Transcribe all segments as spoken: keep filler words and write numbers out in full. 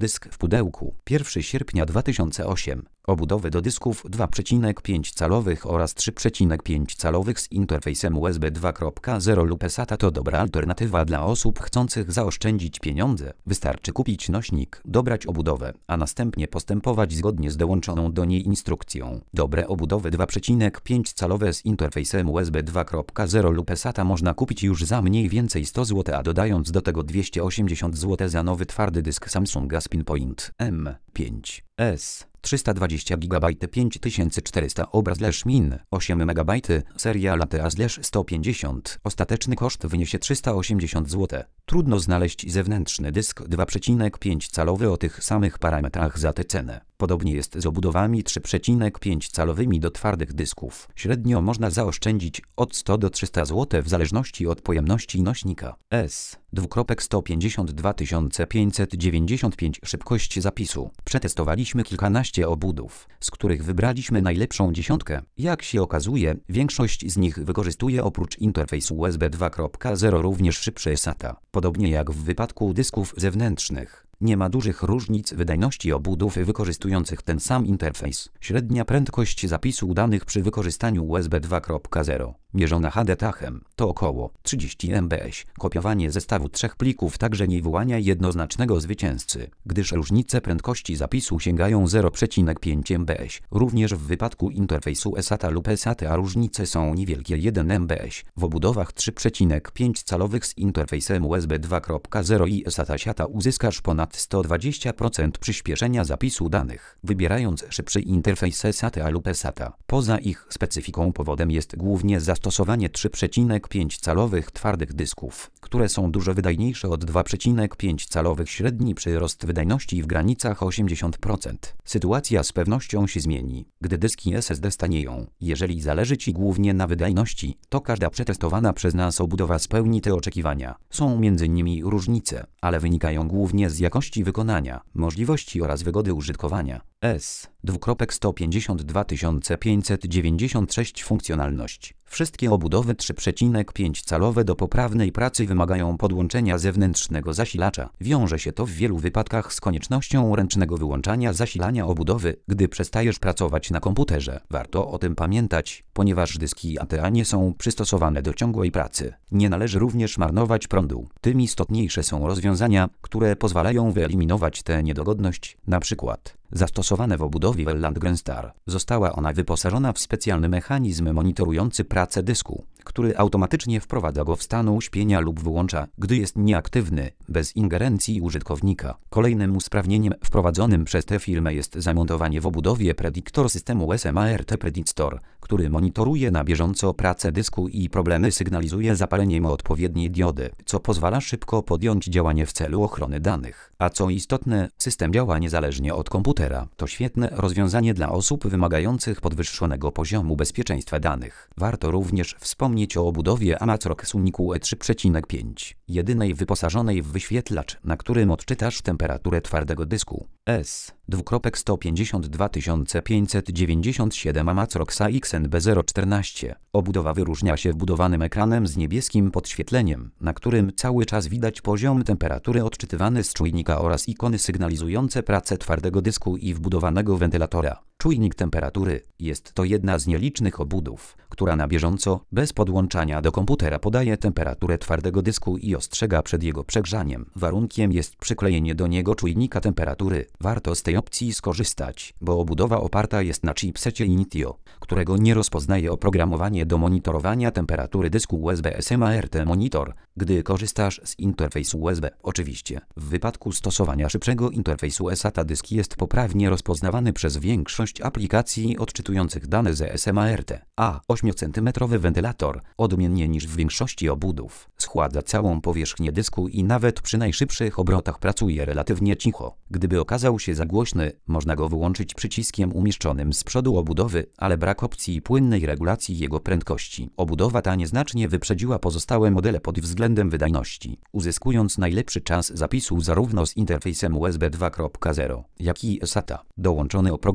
Dysk w pudełku. pierwszego sierpnia dwa tysiące ósmego. Obudowy do dysków dwa przecinek pięć calowych oraz trzy przecinek pięć calowych z interfejsem U S B dwa kropka zero lub SATA to dobra alternatywa dla osób chcących zaoszczędzić pieniądze. Wystarczy kupić nośnik, dobrać obudowę, a następnie postępować zgodnie z dołączoną do niej instrukcją. Dobre obudowy dwa przecinek pięć calowe z interfejsem U S B dwa kropka zero lub SATA można kupić już za mniej więcej sto złotych, a dodając do tego dwieście osiemdziesiąt złotych za nowy twardy dysk Samsunga SpinPoint M pięć S. trzysta dwadzieścia gigabajtów pięć tysięcy czterysta obraz min osiem megabajtów seria Latte sto pięćdziesiąt. Ostateczny koszt wyniesie trzysta osiemdziesiąt złotych. Trudno znaleźć zewnętrzny dysk dwa przecinek pięć calowy o tych samych parametrach za tę cenę. Podobnie jest z obudowami trzy przecinek pięć calowymi do twardych dysków. Średnio można zaoszczędzić od stu do trzystu złotych w zależności od pojemności nośnika. S. sto pięćdziesiąt dwa tysiące pięćset dziewięćdziesiąt pięć. Szybkość zapisu. Przetestowaliśmy kilkanaście obudów, z których wybraliśmy najlepszą dziesiątkę. Jak się okazuje, większość z nich wykorzystuje oprócz interfejsu U S B dwa kropka zero również szybsze SATA. Podobnie jak w wypadku dysków zewnętrznych. Nie ma dużych różnic wydajności obudów wykorzystujących ten sam interfejs. Średnia prędkość zapisu danych przy wykorzystaniu U S B dwa kropka zero, mierzona H D tachem, to około trzydzieści megabajtów. Kopiowanie zestawu trzech plików także nie wyłania jednoznacznego zwycięzcy, gdyż różnice prędkości zapisu sięgają zero przecinek pięć megabajtów. Również w wypadku interfejsu SATA lub SATA różnice są niewielkie, jeden megabajt. W obudowach trzy przecinek pięć calowych z interfejsem U S B dwa kropka zero i SATA SATA uzyskasz ponad sto dwadzieścia procent przyspieszenia zapisu danych, wybierając szybszy interfejs SATA lub SATA. Poza ich specyfiką powodem jest głównie zastosowanie trzy przecinek pięć calowych twardych dysków, które są dużo wydajniejsze od dwa przecinek pięć calowych. Średni przyrost wydajności w granicach osiemdziesiąt procent. Sytuacja z pewnością się zmieni, gdy dyski S S D stanieją. Jeżeli zależy Ci głównie na wydajności, to każda przetestowana przez nas obudowa spełni te oczekiwania. Są między nimi różnice, ale wynikają głównie z jakości wykonania, możliwości oraz wygody użytkowania. S. sto pięćdziesiąt dwa tysiące pięćset dziewięćdziesiąt sześć. Funkcjonalność. Wszystkie obudowy trzy przecinek pięć calowe do poprawnej pracy wymagają podłączenia zewnętrznego zasilacza. Wiąże się to w wielu wypadkach z koniecznością ręcznego wyłączania zasilania obudowy, gdy przestajesz pracować na komputerze. Warto o tym pamiętać, ponieważ dyski A T A nie są przystosowane do ciągłej pracy. Nie należy również marnować prądu. Tym istotniejsze są rozwiązania, które pozwalają wyeliminować tę niedogodność, na przykład zastosowane w obudowie Welland Grenstar. Została ona wyposażona w specjalny mechanizm monitorujący pracę dysku, który automatycznie wprowadza go w stan uśpienia lub wyłącza, gdy jest nieaktywny, bez ingerencji użytkownika. Kolejnym usprawnieniem wprowadzonym przez tę firmę jest zamontowanie w obudowie predyktor systemu SMART Predictor, który monitoruje na bieżąco pracę dysku i problemy sygnalizuje zapaleniem odpowiedniej diody, co pozwala szybko podjąć działanie w celu ochrony danych. A co istotne, system działa niezależnie od komputera. To świetne rozwiązanie dla osób wymagających podwyższonego poziomu bezpieczeństwa danych. Warto również wspomnieć o obudowie Amatrock Sunicu E trzy przecinek pięć, jedynej wyposażonej w wyświetlacz, na którym odczytasz temperaturę twardego dysku. S. sto pięćdziesiąt dwa tysiące pięćset dziewięćdziesiąt siedem. Amatrox A X N B zero czternaście. Obudowa wyróżnia się wbudowanym ekranem z niebieskim podświetleniem, na którym cały czas widać poziom temperatury odczytywany z czujnika oraz ikony sygnalizujące pracę twardego dysku i wbudowanego wentylatora. Czujnik temperatury jest to jedna z nielicznych obudów, która na bieżąco, bez podłączania do komputera podaje temperaturę twardego dysku i ostrzega przed jego przegrzaniem. Warunkiem jest przyklejenie do niego czujnika temperatury. Warto z tej opcji skorzystać, bo obudowa oparta jest na chipsecie Initio, którego nie rozpoznaje oprogramowanie do monitorowania temperatury dysku U S B SMART Monitor, gdy korzystasz z interfejsu U S B. Oczywiście, w wypadku stosowania szybszego interfejsu SATA dysk jest poprawnie rozpoznawany przez większość aplikacji odczytujących dane ze SMART. A ośmiocentymetrowy wentylator, odmiennie niż w większości obudów, schładza całą powierzchnię dysku i nawet przy najszybszych obrotach pracuje relatywnie cicho. Gdyby okazał się za głośny, można go wyłączyć przyciskiem umieszczonym z przodu obudowy, ale brak opcji płynnej regulacji jego prędkości. Obudowa ta nieznacznie wyprzedziła pozostałe modele pod względem wydajności, uzyskując najlepszy czas zapisu zarówno z interfejsem U S B dwa kropka zero, jak i SATA. Dołączone oprogramowanie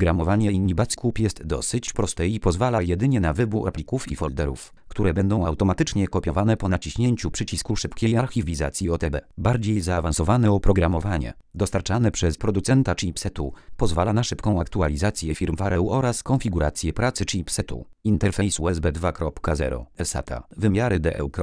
oprogramowanie InniBatscoop jest dosyć proste i pozwala jedynie na wybór plików i folderów, które będą automatycznie kopiowane po naciśnięciu przycisku szybkiej archiwizacji O T B. Bardziej zaawansowane oprogramowanie, dostarczane przez producenta chipsetu, pozwala na szybką aktualizację firmware'u oraz konfigurację pracy chipsetu. Interfejs U S B dwa kropka zero SATA. Wymiary D E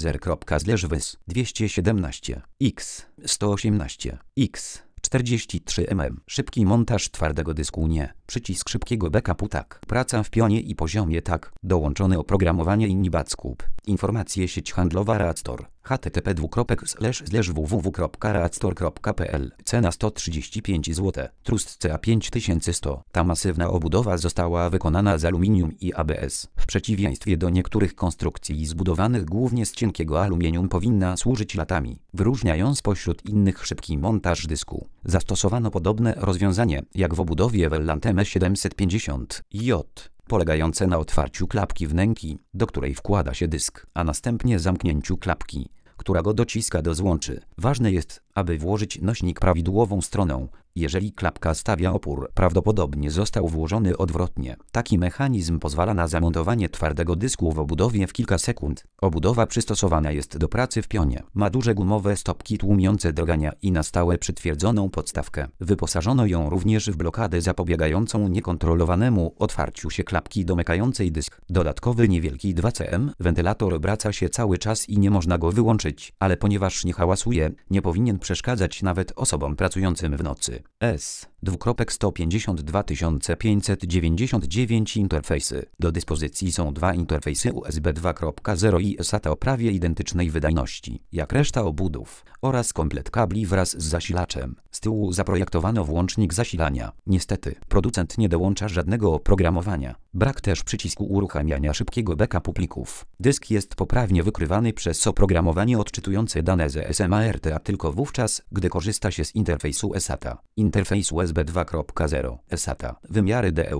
U.zero.wys dwieście siedemnaście x sto osiemnaście x czterdzieści trzy milimetrów. Szybki montaż twardego dysku nie. Przycisk szybkiego backupu tak. Praca w pionie i poziomie tak. Dołączone oprogramowanie InniBatscoop. Informacje sieć handlowa RADStore. h t t p dwukropek slash slash w w w kropka radstore kropka p l. Cena sto trzydzieści pięć złotych. Trust C A pięć tysięcy sto. Ta masywna obudowa została wykonana z aluminium i A B S. W przeciwieństwie do niektórych konstrukcji zbudowanych głównie z cienkiego aluminium powinna służyć latami, wyróżniając spośród innych szybki montaż dysku. Zastosowano podobne rozwiązanie jak w obudowie Wellanteme siedemset pięćdziesiąt J, polegające na otwarciu klapki wnęki, do której wkłada się dysk, a następnie zamknięciu klapki, która go dociska do złączy. Ważne jest, aby włożyć nośnik prawidłową stroną. Jeżeli klapka stawia opór, prawdopodobnie został włożony odwrotnie. Taki mechanizm pozwala na zamontowanie twardego dysku w obudowie w kilka sekund. Obudowa przystosowana jest do pracy w pionie. Ma duże gumowe stopki tłumiące drgania i na stałe przytwierdzoną podstawkę. Wyposażono ją również w blokadę zapobiegającą niekontrolowanemu otwarciu się klapki domykającej dysk. Dodatkowy niewielki dwa cm wentylator obraca się cały czas i nie można go wyłączyć, ale ponieważ nie hałasuje, nie powinien przeszkadzać nawet osobom pracującym w nocy. S sto pięćdziesiąt dwa tysiące pięćset dziewięćdziesiąt dziewięć interfejsy. Do dyspozycji są dwa interfejsy U S B dwa kropka zero i SATA o prawie identycznej wydajności, jak reszta obudów, oraz komplet kabli wraz z zasilaczem. Z tyłu zaprojektowano włącznik zasilania. Niestety, producent nie dołącza żadnego oprogramowania. Brak też przycisku uruchamiania szybkiego backupu plików. Dysk jest poprawnie wykrywany przez oprogramowanie odczytujące dane z S M A R T A tylko wówczas, gdy korzysta się z interfejsu SATA. Interfejs U S B dwa kropka zero SATA. Wymiary D E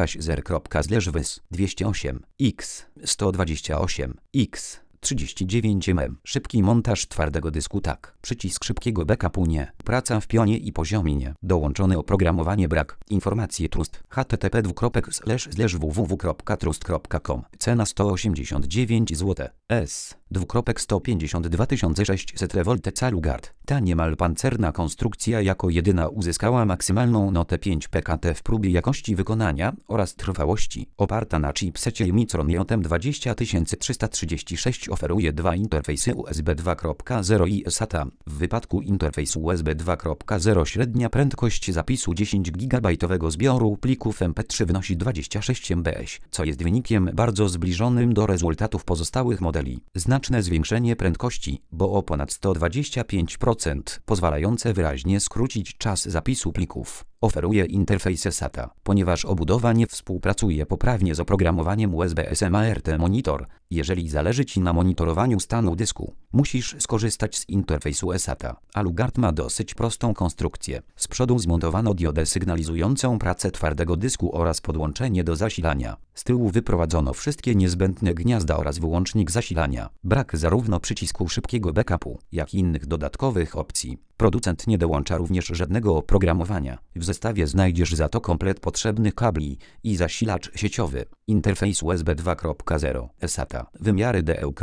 U.zero.wys dwieście osiem x sto dwadzieścia osiem x trzydzieści dziewięć milimetrów. Szybki montaż twardego dysku tak. Przycisk szybkiego backupu nie. Praca w pionie i poziomie nie. Dołączone oprogramowanie brak. Informacje trust. h t t p dwukropek slash slash w w w kropka trust kropka com. Cena sto osiemdziesiąt dziewięć złotych. S dwukropek sto pięćdziesiąt dwa tysiące sześćset Revolte Calugard. Ta niemal pancerna konstrukcja jako jedyna uzyskała maksymalną notę pięć P K T w próbie jakości wykonania oraz trwałości. Oparta na chipsecie Micron J M dwadzieścia tysięcy trzysta trzydzieści sześć oferuje dwa interfejsy U S B dwa kropka zero i SATA. W wypadku interfejsu U S B dwa kropka zero średnia prędkość zapisu dziesięć gigabajtowego zbioru plików M P trzy wynosi dwadzieścia sześć megabajtów, co jest wynikiem bardzo zbliżonym do rezultatów pozostałych modeli. Znaczne zwiększenie prędkości, bo o ponad sto dwadzieścia pięć procent, pozwalające wyraźnie skrócić czas zapisu plików, oferuje interfejs SATA. Ponieważ obudowa nie współpracuje poprawnie z oprogramowaniem U S B S M A R T Monitor, jeżeli zależy Ci na monitorowaniu stanu dysku, musisz skorzystać z interfejsu SATA. Calugard ma dosyć prostą konstrukcję. Z przodu zmontowano diodę sygnalizującą pracę twardego dysku oraz podłączenie do zasilania. Z tyłu wyprowadzono wszystkie niezbędne gniazda oraz wyłącznik zasilania. Brak zarówno przycisku szybkiego backupu, jak i innych dodatkowych opcji. Producent nie dołącza również żadnego oprogramowania. W zestawie znajdziesz za to komplet potrzebnych kabli i zasilacz sieciowy. Interfejs U S B dwa kropka zero SATA. Wymiary D E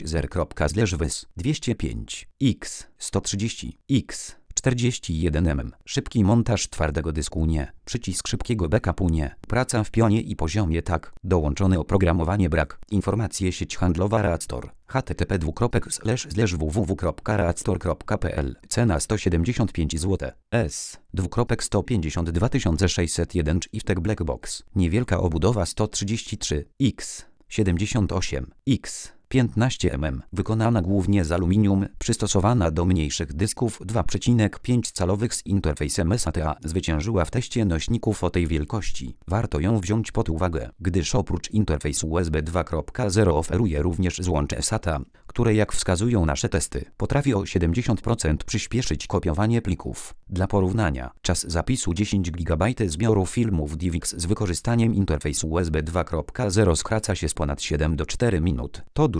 U.zero.wys dwieście pięć x sto trzydzieści x czterdzieści jeden milimetrów. Szybki montaż twardego dysku nie. Przycisk szybkiego backupu nie. Praca w pionie i poziomie tak. Dołączone oprogramowanie brak. Informacje sieć handlowa RADStore. h t t p dwukropek slash slash w w w kropka radstore kropka p l. Cena sto siedemdziesiąt pięć złotych. S dwukropek sto pięćdziesiąt dwa tysiące sześćset jeden Chieftek Black Box. Niewielka obudowa sto trzydzieści trzy x siedemdziesiąt osiem x piętnaście milimetrów, wykonana głównie z aluminium, przystosowana do mniejszych dysków dwa przecinek pięć calowych z interfejsem SATA, zwyciężyła w teście nośników o tej wielkości. Warto ją wziąć pod uwagę, gdyż oprócz interfejsu U S B dwa kropka zero oferuje również złącze SATA, które jak wskazują nasze testy, potrafi o siedemdziesiąt procent przyspieszyć kopiowanie plików. Dla porównania, czas zapisu dziesięć gigabajtów zbioru filmów D V X z wykorzystaniem interfejsu U S B dwa kropka zero skraca się z ponad siedem do czterech minut. To dużo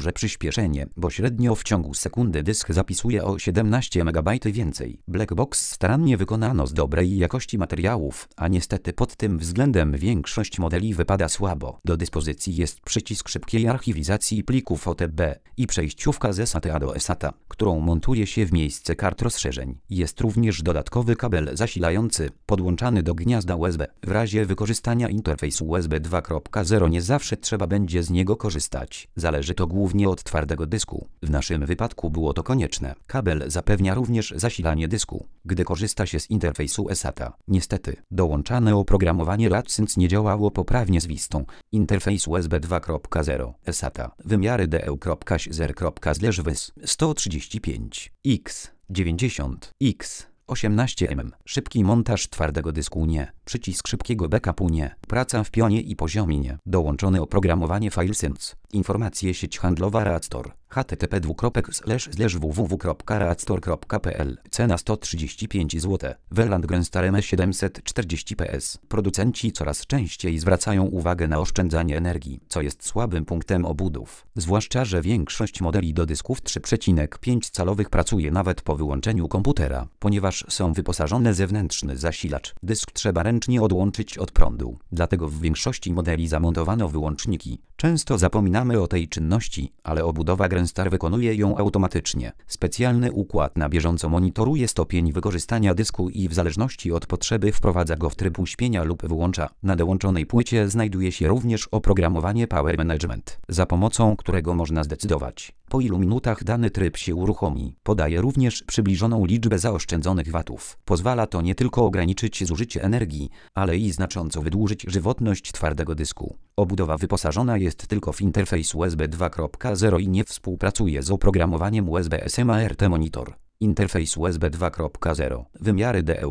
duże przyspieszenie, bo średnio w ciągu sekundy dysk zapisuje o siedemnaście megabajtów więcej. Blackbox starannie wykonano z dobrej jakości materiałów, a niestety pod tym względem większość modeli wypada słabo. Do dyspozycji jest przycisk szybkiej archiwizacji plików O T B i przejściówka ze SATA do eSATA, którą montuje się w miejsce kart rozszerzeń. Jest również dodatkowy kabel zasilający, podłączany do gniazda U S B. W razie wykorzystania interfejsu U S B dwa kropka zero nie zawsze trzeba będzie z niego korzystać. Zależy to głównie od twardego dysku. W naszym wypadku było to konieczne. Kabel zapewnia również zasilanie dysku, gdy korzysta się z interfejsu eSATA. Niestety, dołączane oprogramowanie RADSense nie działało poprawnie z Vistą. Interfejs U S B dwa kropka zero eSATA. Wymiary D E U.zero.wys sto trzydzieści pięć x dziewięćdziesiąt x osiemnaście milimetrów. Szybki montaż twardego dysku nie. Przycisk szybkiego backupu nie. Praca w pionie i poziomie nie. Dołączone oprogramowanie FileSense. Informacje sieć handlowa RADStore. H T T P dwukropek slash slash w w w kropka radstore kropka p l. Cena sto trzydzieści pięć złotych. Welland Grenstar M siedemset czterdzieści P S. Producenci coraz częściej zwracają uwagę na oszczędzanie energii, co jest słabym punktem obudów. Zwłaszcza, że większość modeli do dysków trzy przecinek pięć calowych pracuje nawet po wyłączeniu komputera, ponieważ są wyposażone zewnętrzny zasilacz. Dysk trzeba ręcznie odłączyć od prądu. Dlatego w większości modeli zamontowano wyłączniki. Często zapominamy o tej czynności, ale obudowa Grenstar wykonuje ją automatycznie. Specjalny układ na bieżąco monitoruje stopień wykorzystania dysku i w zależności od potrzeby wprowadza go w tryb uśpienia lub wyłącza. Na dołączonej płycie znajduje się również oprogramowanie Power Management, za pomocą którego można zdecydować, po ilu minutach dany tryb się uruchomi. Podaje również przybliżoną liczbę zaoszczędzonych watów. Pozwala to nie tylko ograniczyć zużycie energii, ale i znacząco wydłużyć żywotność twardego dysku. Obudowa wyposażona jest tylko w interfejs U S B dwa kropka zero i nie współpracuje z oprogramowaniem U S B SMART Monitor. Interfejs U S B dwa kropka zero. Wymiary D E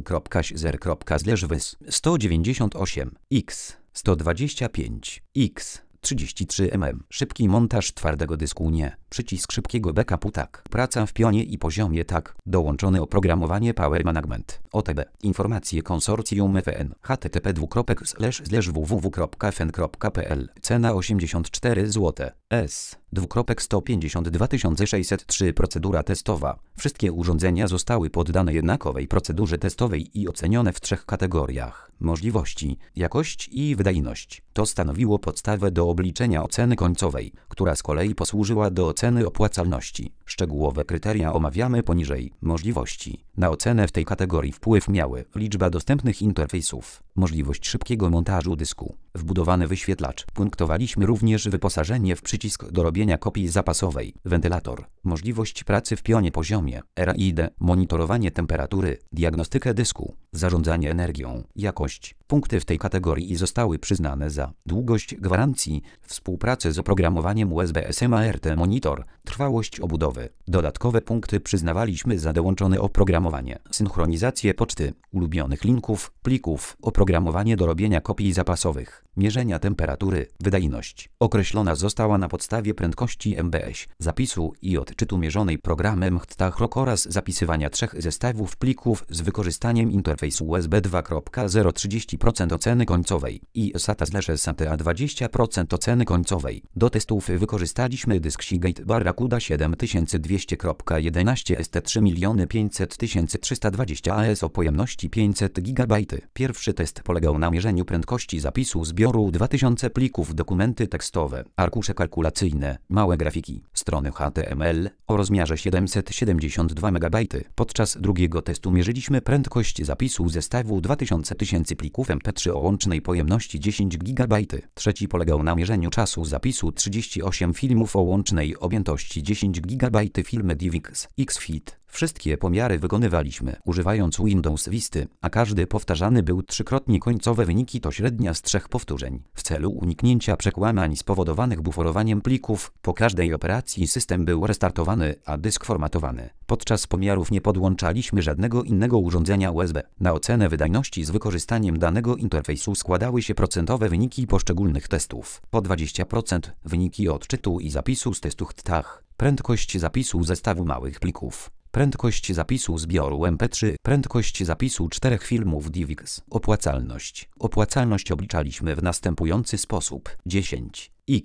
U.zero.wys sto dziewięćdziesiąt osiem x sto dwadzieścia pięć x trzydzieści trzy milimetry. Szybki montaż twardego dysku nie. Przycisk szybkiego backupu tak. Praca w pionie i poziomie tak. Dołączone oprogramowanie Power Management. O T B. Informacje konsorcjum F N. H T T P dwukropek slash slash w w w kropka f n kropka p l. Cena osiemdziesiąt cztery złote. S. Dwukropek sto pięćdziesiąt dwa tysiące sześćset trzy. Procedura testowa. Wszystkie urządzenia zostały poddane jednakowej procedurze testowej i ocenione w trzech kategoriach: możliwości, jakość i wydajność. To stanowiło podstawę do obliczenia oceny końcowej, która z kolei posłużyła do oceny opłacalności. Szczegółowe kryteria omawiamy poniżej. Możliwości. Na ocenę w tej kategorii wpływ miały liczba dostępnych interfejsów, możliwość szybkiego montażu dysku, wbudowany wyświetlacz. Punktowaliśmy również wyposażenie w przycisk do robienia kopii zapasowej, wentylator, możliwość pracy w pionie poziomie, R A I D, monitorowanie temperatury, diagnostykę dysku, zarządzanie energią, jakość. Punkty w tej kategorii zostały przyznane za długość gwarancji, współpracę z oprogramowaniem U S B SMART Monitor, trwałość obudowy. Dodatkowe punkty przyznawaliśmy za dołączone oprogramowanie, synchronizację poczty, ulubionych linków, plików, oprogramowanie do robienia kopii zapasowych, mierzenia temperatury, wydajność. Określona została na podstawie prędkości M B S, zapisu i odczytu mierzonej programem HTTAHROK oraz zapisywania trzech zestawów plików z wykorzystaniem interfejsu U S B dwa kropka zero trzydzieści procent oceny końcowej i SATA slash SATA dwadzieścia procent oceny końcowej. Do testów wykorzystaliśmy dysk Seagate Barracuda siedem tysięcy dwieście kropka jedenaście S T trzy miliony pięćset tysięcy trzysta dwadzieścia A S o pojemności pięćset gigabajtów. Pierwszy test polegał na mierzeniu prędkości zapisu zbioru dwa tysiące plików, dokumenty tekstowe, arkusze kalkulacyjne, małe grafiki, strony H T M L o rozmiarze siedemset siedemdziesiąt dwa megabajty. Podczas drugiego testu mierzyliśmy prędkość zapisu zestawu dwa tysiące plików M P trzy o łącznej pojemności dziesięć gigabajtów. Trzeci polegał na mierzeniu czasu zapisu trzydzieści osiem filmów o łącznej objętości dziesięć gigabajtów, filmy D V X, X-Fit. Wszystkie pomiary wykonywaliśmy używając Windows Visty, a każdy powtarzany był trzykrotnie. Końcowe wyniki to średnia z trzech powtórzeń. W celu uniknięcia przekłamań spowodowanych buforowaniem plików, po każdej operacji system był restartowany, a dysk formatowany. Podczas pomiarów nie podłączaliśmy żadnego innego urządzenia U S B. Na ocenę wydajności z wykorzystaniem danego interfejsu składały się procentowe wyniki poszczególnych testów. Po dwadzieścia procent wyniki odczytu i zapisu z testu HTTAH, prędkość zapisu zestawu małych plików, prędkość zapisu zbioru M P trzy, prędkość zapisu czterech filmów D V X. Opłacalność. Opłacalność obliczaliśmy w następujący sposób. dziesięć x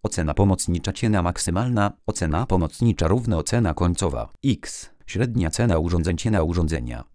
Ocena pomocnicza cena maksymalna, ocena pomocnicza równa ocena końcowa. X. Średnia cena urządzeń cena urządzenia.